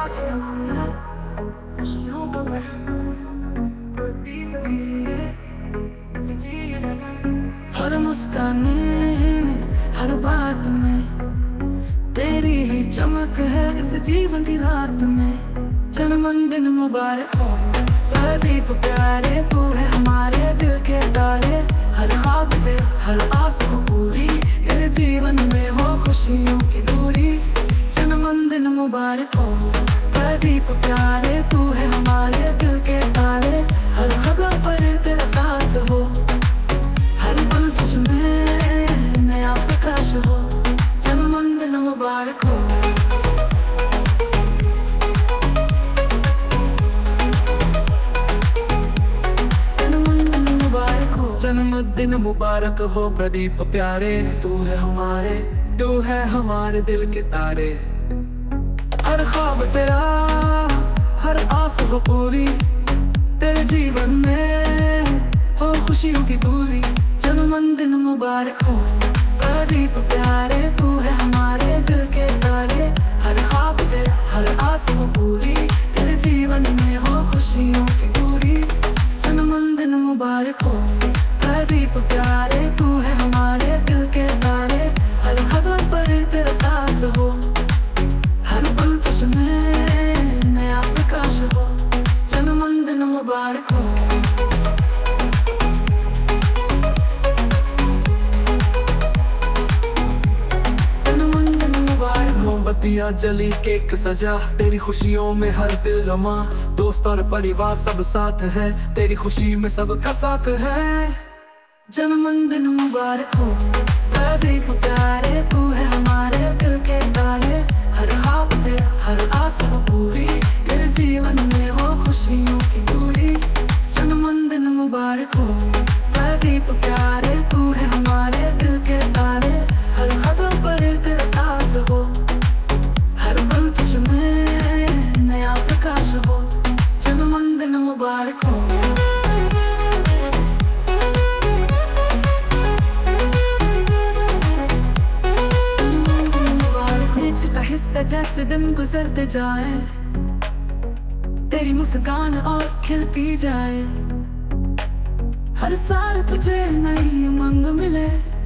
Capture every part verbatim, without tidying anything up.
आज मैं खुशियों को मैं प्रदीप के लिए सजी लगा। हर मुस्काने में, हर बात में तेरी ही चमक है इस जीवन की रात में। जन्मदिन मुबारक हो प्रदीप प्यारे, तू है हमारे दिल के तारे। हर ख्वाब पे हर आस हो पूरी, तेरे जीवन में हो खुशियों की दूरी। जन्मदिन मुबारक हो प्रदीप प्यारे, तू है हमारे दिल के तारे। हर खबर पर तेरा साथ हो, हर पल तुझ में नया प्रकाश हो। जन्मदिन मुबारक हो। जन्मदिन मुबारक हो प्रदीप प्यारे, तू है हमारे तू है हमारे दिल के तारे। हर ख्वाब तेरा हर आस हो पूरी, तेरे जीवन में हो खुशियों की दूरी। जन्मदिन मुबारक हो प्रदीप प्यारे, तू है हमारे दिल के तारे। हर ख्वाब तेरा हर आस हो पूरी, तेरे जीवन में हो खुशियों की दूरी। जन्मदिन मुबारक हो प्रदीप प्यारे, तू है हमारे दिल के तारे। हर खबर पर तेरा साथ हो, हर पल तुझ में नया प्रकाश हो। जन्मदिन मुबारक हो। जन्मदिन मुबारक। मोमबत्तियाँ जली, केक सजा, तेरी खुशियों में हर दिल रमा। दोस्त और परिवार सब साथ है, तेरी खुशी में सबका साथ है। जन्मदिन मुबारक हो प्रदीप प्यारे, तू है हमारे दिल के तारे। हर ख्वाब पे हर आस हो पूरी, तेरे जीवन में हो खुशियों की दूरी। जन्मदिन मुबारक हो प्रदीप प्यारे, तू है हमारे दिल के तारे। हर खबर पर तेरा साथ हो, हर पल तुझ में नया प्रकाश हो। जन्मदिन मुबारक हो। हिस्सा जैसे दिन गुजरते जाए, तेरी मुस्कान और खिलती जाए। हर साल तुझे नई उमंग मिले,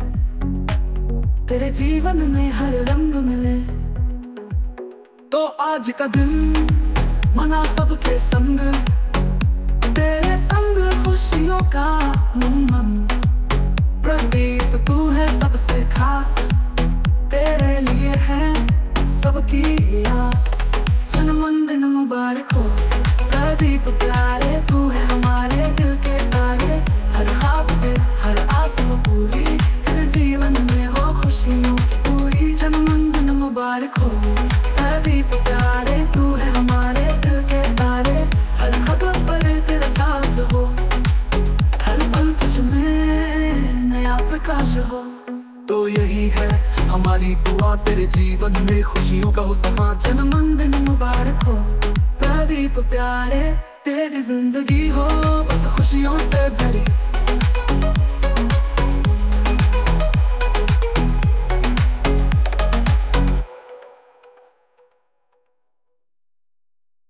तेरे जीवन में हर रंग मिले। तो आज का दिन मना सबके संग, तेरे संग खुशियों का उमंग। प्रदीप तू है सबसे खास, तेरे लिए है सबकी आस। जन्मदिन मुबारक हो प्रदीप प्यारे, तू है हमारे दिल के तारे। हर ख्वाब पे हर आस हो पूरी, तेरे जीवन में हो खुशियों की पूरी। जन्मदिन मुबारक हो प्रदीप प्यारे, तू है हमारे दिल के तारे। हर खबर पर तेरा साथ हो, हर पल तुझ में नया प्रकाश हो। तो यही है हमारी दुआ, तेरे जीवन में खुशियों का हो समा। जन्मदिन मुबारक हो प्रदीप प्यारे, तेरी जिंदगी हो